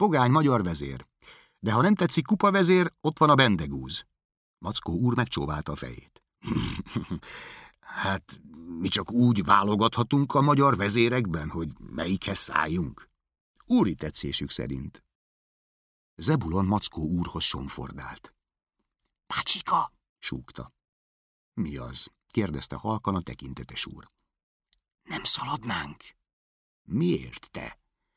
Pogány magyar vezér. De ha nem tetszik kupavezér, ott van a bendegúz. Mackó úr megcsóválta a fejét. Hát, mi csak úgy válogathatunk a magyar vezérekben, hogy melyikhez szálljunk. Úri tetszésük szerint. Zebulon Mackó úrhoz somfordált. Bácsika! Súgta. Mi az? Kérdezte halkan a tekintetes úr. Nem szaladnánk? Miért te?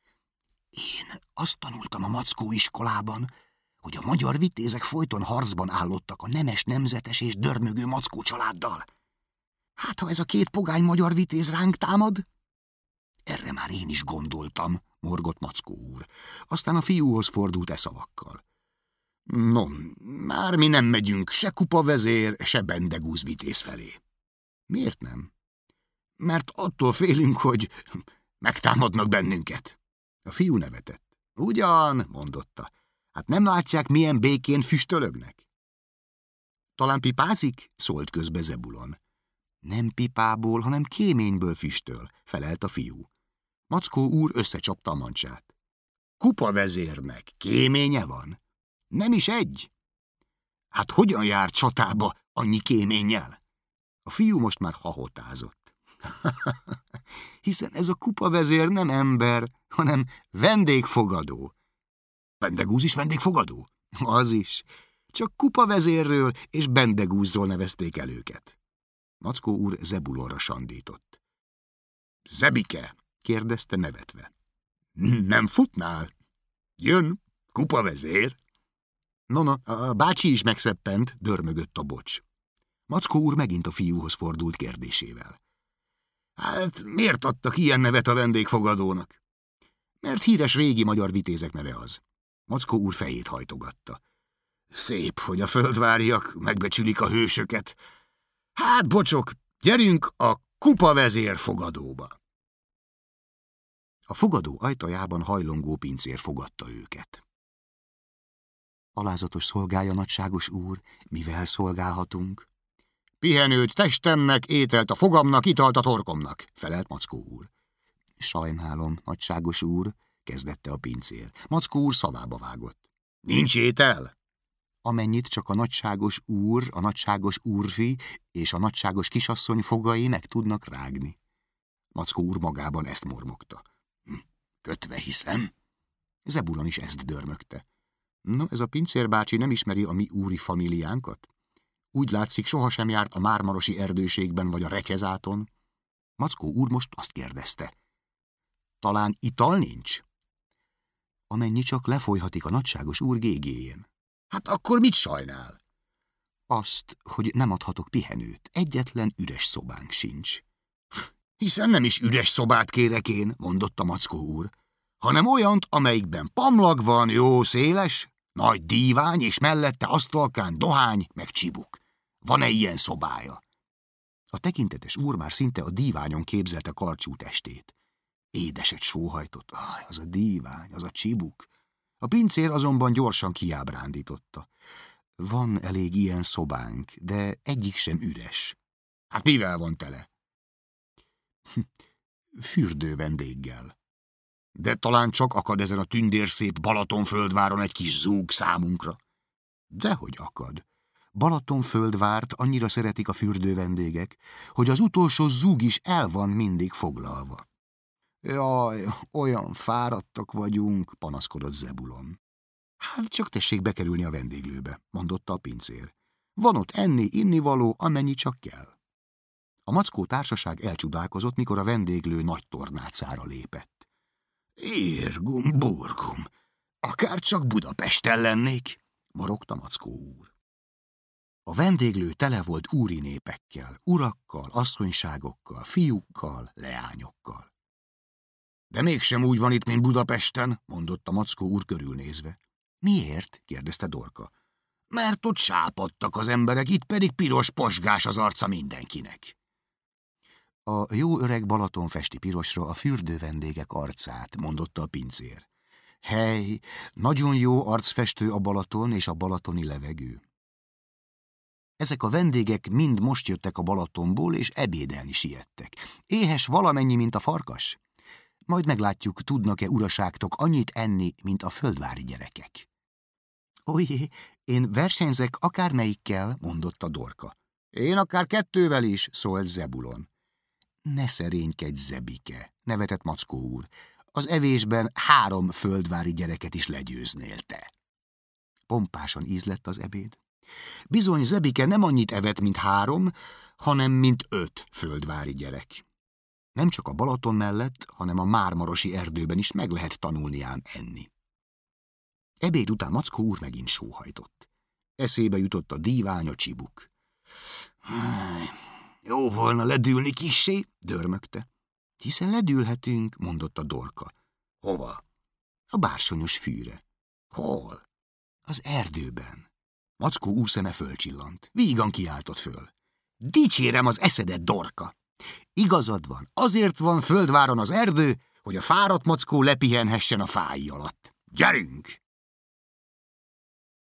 Én azt tanultam a Mackó iskolában, hogy a magyar vitézek folyton harcban állottak a nemes, nemzetes és dörmögő Mackó családdal. Hát, ha ez a két pogány magyar vitéz ránk támad? Erre már én is gondoltam, morgott Mackó úr. Aztán a fiúhoz fordult szavakkal. No, már mi nem megyünk se kupavezér, se bendegúz vitéz felé. Miért nem? Mert attól félünk, hogy megtámadnak bennünket. A fiú nevetett. Ugyan, mondotta. Hát nem látják, milyen békén füstölögnek? Talán pipázik? Szólt közbe Zebulon. Nem pipából, hanem kéményből füstöl, felelt a fiú. Mackó úr összecsapta a mancsát. Kupavezérnek kéménye van? Nem is egy? Hát hogyan jár csatába annyi kéménnyel? A fiú most már hahotázott. Hiszen ez a kupavezér nem ember, hanem vendégfogadó. Bendegúz is vendégfogadó? Az is. Csak kupavezérről és bendegúzról nevezték el őket. Mackó úr Zebulonra sandított. Zebike? Kérdezte nevetve. Nem futnál? Jön, kupavezér. No, a bácsi is megszeppent, dörmögött a bocs. Mackó úr megint a fiúhoz fordult kérdésével. Hát miért adtak ilyen nevet a vendégfogadónak? Mert híres régi magyar vitézek neve az. Mackó úr fejét hajtogatta. Szép, hogy a földváriak megbecsülik a hősöket. Hát, bocsok, gyerünk a kupavezér fogadóba. A fogadó ajtajában hajlongó pincér fogadta őket. Alázatos szolgálja, nagyságos úr, mivel szolgálhatunk? Pihenőt testemnek, ételt a fogamnak, italt a torkomnak, felelt Mackó úr. Sajnálom, nagyságos úr, kezdette a pincér. Mackó úr szavába vágott. Nincs étel? Amennyit csak a nagyságos úr, a nagyságos úrfi és a nagyságos kisasszony fogai meg tudnak rágni. Mackó úr magában ezt mormogta. Kötve hiszem. Zebulon is ezt dörmögte. No, ez a pincérbácsi nem ismeri a mi úri familiánkat? Úgy látszik, sohasem járt a mármarosi erdőségben vagy a Retyezáton. Mackó úr most azt kérdezte. Talán ital nincs? Amennyi csak lefolyhatik a nagyságos úr gégéjén. Hát akkor mit sajnál? Azt, hogy nem adhatok pihenőt. Egyetlen üres szobánk sincs. Hiszen nem is üres szobát kérek én, mondotta Mackó úr, hanem olyant, amelyikben pamlag van, jó széles, nagy dívány, és mellette asztalkán dohány, meg csibuk. Van-e ilyen szobája? A tekintetes úr már szinte a díványon képzelte karcsú testét. Édeset sóhajtott. Az a dívány, az a csibuk. A pincér azonban gyorsan kiábrándította. Van elég ilyen szobánk, de egyik sem üres. Hát mivel van tele? Fürdő vendéggel. De talán csak akad ezen a tündérszép Balatonföldváron egy kis zúg számunkra. Dehogy akad. Balatonföldvárt annyira szeretik a fürdő vendégek, hogy az utolsó zúg is el van mindig foglalva. Jaj, olyan fáradtak vagyunk, panaszkodott Zebulon. Hát csak tessék bekerülni a vendéglőbe, mondotta a pincér. Van ott enni, innivaló, amennyi csak kell. A Mackó társaság elcsodálkozott, mikor a vendéglő nagy tornácára lépett. Irgum, burgum, akár csak Budapesten lennék, morogta Mackó úr. A vendéglő tele volt úri népekkel, urakkal, asszonyságokkal, fiúkkal, leányokkal. De mégsem úgy van itt, mint Budapesten, mondotta Mackó úr körülnézve. Miért? kérdezte Dorka. Mert ott sápadtak az emberek, itt pedig piros posgás az arca mindenkinek. A jó öreg Balaton festi pirosra a fürdő vendégek arcát, mondotta a pincér. Hely, nagyon jó arcfestő a Balaton és a balatoni levegő. Ezek a vendégek mind most jöttek a Balatonból, és ebédelni siettek. Éhes valamennyi, mint a farkas. Majd meglátjuk, tudnak-e uraságtok annyit enni, mint a földvári gyerekek. Ojjé, én versenyzek akármelyikkel, mondotta Dorka. Én akár 2 is, szólt Zebulon. Ne szerénykedj, Zebike, nevetett Mackó úr. Az evésben 3 földvári gyereket is legyőznél te. Pompásan ízlett az ebéd. Bizony, Zebike nem annyit evett, mint 3, hanem mint 5 földvári gyerek. Nem csak a Balaton mellett, hanem a mármarosi erdőben is meg lehet tanulni ám enni. Ebéd után Mackó úr megint sóhajtott. Eszébe jutott a dívány, a csibuk. Jó volna ledülni kissé, dörmögte. Hiszen ledülhetünk, mondotta Dorka. Hova? A bársonyos fűre. Hol? Az erdőben. Mackó úr szeme fölcsillant. Vígan kiáltott föl. Dicsérem az eszedet, Dorka! Igazad van, azért van Földváron az erdő, hogy a fáradt Mackó lepihenhessen a fái alatt. Gyerünk!